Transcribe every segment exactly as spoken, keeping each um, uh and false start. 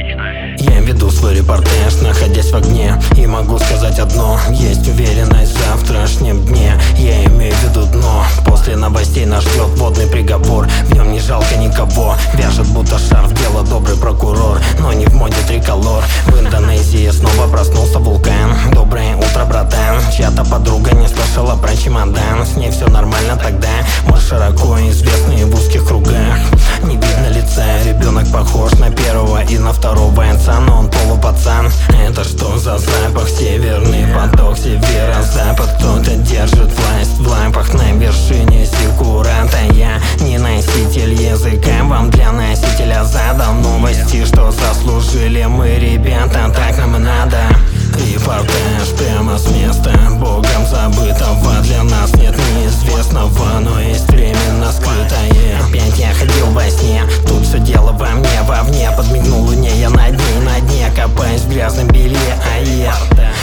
Я веду свой репортаж, находясь в огне, и могу сказать одно: есть уверенность в завтрашнем дне. Я имею в виду дно. После новостей нас ждет водный приговор. В нем не жалко никого, вяжет будто шарф, дело добрый прокурор. Но не в моде триколор. В Индонезии снова проснулся вулкан. Доброе утро, братан. Чья-то подруга не слышала про чемодан. С ней все нормально тогда. Мы широко известны в узких кругах. Не видно лица, ребенок похож на первого и на второго инца, но он полупацан. Это что за запах? Северный поток, северо-запад. Кто-то держит власть в лапах на вершине зиккурата. Я не носитель языка, вам для носителя задал новости, что заслужили мы, ребята, так нам и надо. Репортаж прямо с места богом забытого. Для нас нет неизвестного, но есть временно скрытое. Опять я ходил во сне, тут все дело во мне, вовне. Подмигнул луне, я на дне, на дне копаюсь в грязном белье, а я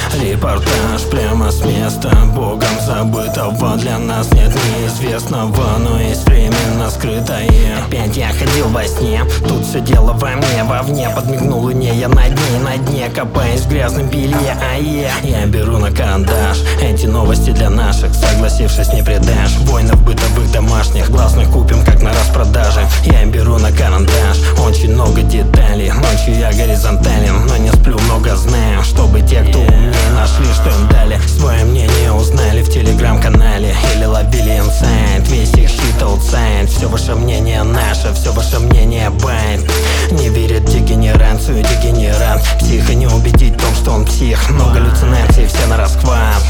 репортаж прямо с места богом забытого. Для нас нет неизвестного, но есть временно скрытое. Опять я ходил во сне, тут все дело во мне, вовне. Подмигнул луне, я на дне, на дне копаюсь в грязном белье, а я Я беру на карандаш эти новости для наших, согласившись не предашь. Воинов бытовых домашних, гласных купим как на распродаже. Я беру на карандаш очень много деталей. Ночью я горизонтален, но не сплю, много знаю, чтобы те, кто умнее, нашли, что им дали. Свое мнение узнали в телеграм-канале или ловили инсайт. Весь их щит аутсайд. Все ваше мнение наше, все ваше мнение байт. Не верят в дегенерацию, дегенерат. Психа не убедить в том, что он псих. Много галлюцинаций, все на расхват.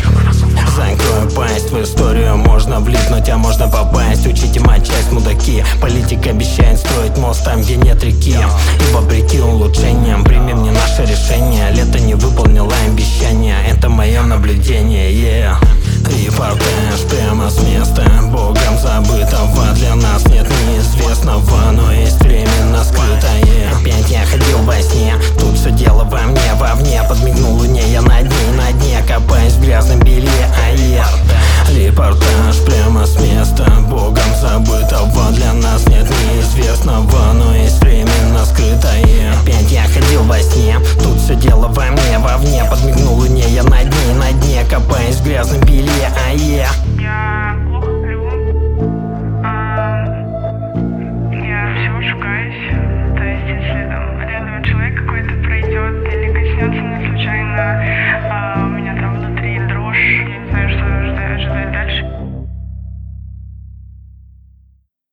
Закрою пасть, в историю можно влипнуть, а можно попасть. Учите матчасть, мудаки. Политик обещает строить мост там, где нет реки. И вопреки улучшениям примем не наше решение. Лето не выполнило обещания, это мое наблюдение, yeah. Репортаж прямо с места богом забытого. Для нас нет неизвестного, но есть временно скрытое. Опять я ходил во сне, тут все дело во мне, вовне. Подмигнул луне, я на дне, на дне копаюсь в грязном белье, а я репортаж прямо с места богом забытого. Для нас нет неизвестного, но есть временно скрытое. Опять я ходил во сне, тут все дело во мне, вовне. Подмигнул луне, я на дне, на дне копаюсь в грязном белье, а я Я плохо сплю. А, я все шукаюсь. То есть, если там рядом человек какой-то пройдет или коснется меня случайно, а,